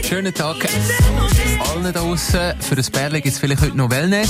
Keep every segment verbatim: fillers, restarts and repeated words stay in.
Schönen Tag allen da draussen. Für ein Bärli gibt es vielleicht heute noch Wellness.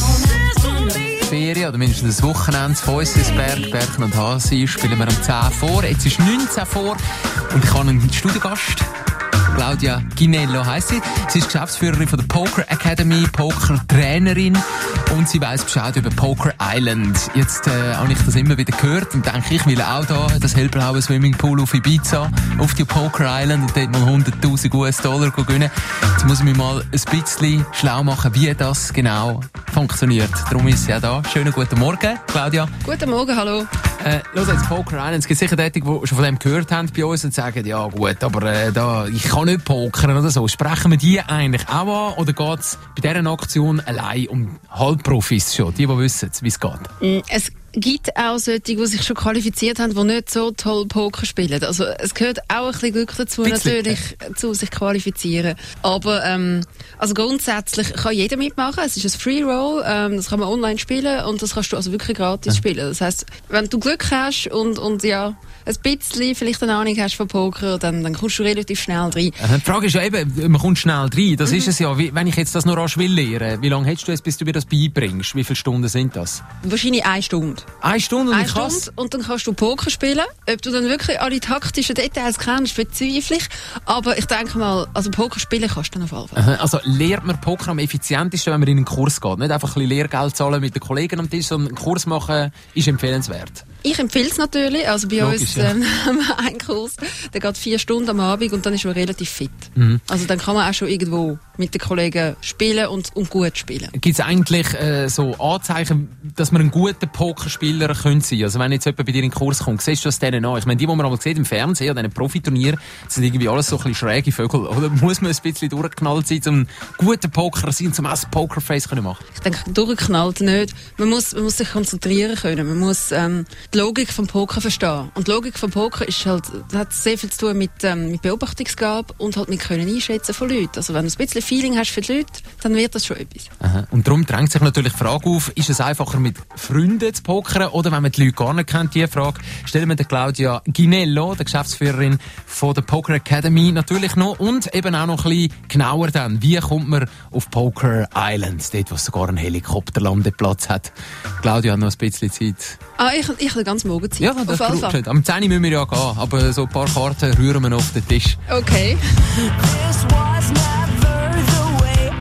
Ferien oder mindestens ein Wochenende. Fäuslisberg, Berchen und Hasi spielen wir um zehn vor. Jetzt ist neunzehn vor und ich habe einen Studiogast. Claudia Ginello heisst sie. Sie ist Geschäftsführerin von der Poker Academy, Poker-Trainerin und sie weiss Bescheid über Poker Island. Jetzt äh, habe ich das immer wieder gehört und denke, ich will auch da das hellblaue Swimmingpool auf Ibiza, auf die Poker Island und dort mal hunderttausend U S Dollar gewinnen. Jetzt muss ich mich mal ein bisschen schlau machen, wie das genau funktioniert. Darum ist sie auch da. Schönen guten Morgen, Claudia. Guten Morgen, hallo. Äh, los jetzt Poker Island. Es gibt sicher die, die schon von dem gehört haben bei uns und sagen, ja gut, aber äh, da, ich kann nicht pokern oder so. Sprechen wir die eigentlich auch an oder geht es bei dieser Aktion allein um Halbprofis schon? Die, die wissen, wie es geht? Es gibt auch solche, die sich schon qualifiziert haben, die nicht so toll Poker spielen. Also es gehört auch ein bisschen Glück dazu, Bitzli. Natürlich, zu sich qualifizieren. Aber ähm, also grundsätzlich kann jeder mitmachen. Es ist ein Free Roll, ähm, das kann man online spielen und das kannst du also wirklich gratis ja. spielen. Das heisst, wenn du Glück hast und, und ja, ein bisschen vielleicht eine Ahnung hast von Poker, dann, dann kommst du relativ schnell rein. Die Frage ist ja eben, man kommt schnell rein. Das mhm. ist es ja. Wie, wenn ich jetzt das noch rasch will lernen, wie lange hättest du es, bis du mir das beibringst? Wie viele Stunden sind das? Wahrscheinlich eine Stunde. Eine Stunde und eine ich Stunde und dann kannst du Poker spielen. Ob du dann wirklich alle taktischen Details kennst, bezweifle ich. Aber ich denke mal, also Poker spielen kannst du dann auf jeden Fall. Also lernt man Poker am effizientesten, wenn man in einen Kurs geht? Nicht einfach ein bisschen Lehrgeld zahlen mit den Kollegen am Tisch, sondern einen Kurs machen ist empfehlenswert. Ich empfehle es natürlich. Also bei Logisch, uns ja. ähm, haben wir einen Kurs, der geht vier Stunden am Abend und dann ist man relativ fit. Mhm. Also dann kann man auch schon irgendwo mit den Kollegen spielen und, und gut spielen. Gibt es eigentlich äh, so Anzeichen, dass man ein guter Pokerspieler könnte sein? Also wenn jetzt jemand bei dir in den Kurs kommt, siehst du das denen an? Ich meine, die, die man aber sieht im Fernsehen, an diesen Profiturnieren, sind irgendwie alles so ein bisschen schräge Vögel. Oder muss man ein bisschen durchgeknallt sein, um ein guter Poker sein, um ein Pokerface zu machen? Ich denke, durchgeknallt nicht. Man muss, man muss sich konzentrieren können. Man muss ähm, die Logik vom Poker verstehen. Und die Logik vom Poker ist halt, das hat sehr viel zu tun mit, ähm, mit Beobachtungsgabe und halt mit können einschätzen von Leuten. Also wenn du ein bisschen Feeling hast für die Leute, dann wird das schon etwas. Aha. Und darum drängt sich natürlich die Frage auf, ist es einfacher mit Freunden zu pokern oder wenn man die Leute gar nicht kennt? Diese Frage stellen wir der Claudia Ginello, der Geschäftsführerin von der Poker Academy, natürlich noch und eben auch noch ein bisschen genauer dann, wie kommt man auf Poker Island, dort wo es sogar einen Helikopterlandeplatz hat. Claudia hat noch ein bisschen Zeit. Ah, ich, ich habe ganz morgen Zeit. Ja, das braucht nicht. Am zehn Uhr müssen wir ja gehen, aber so ein paar Karten rühren wir noch auf den Tisch. Okay.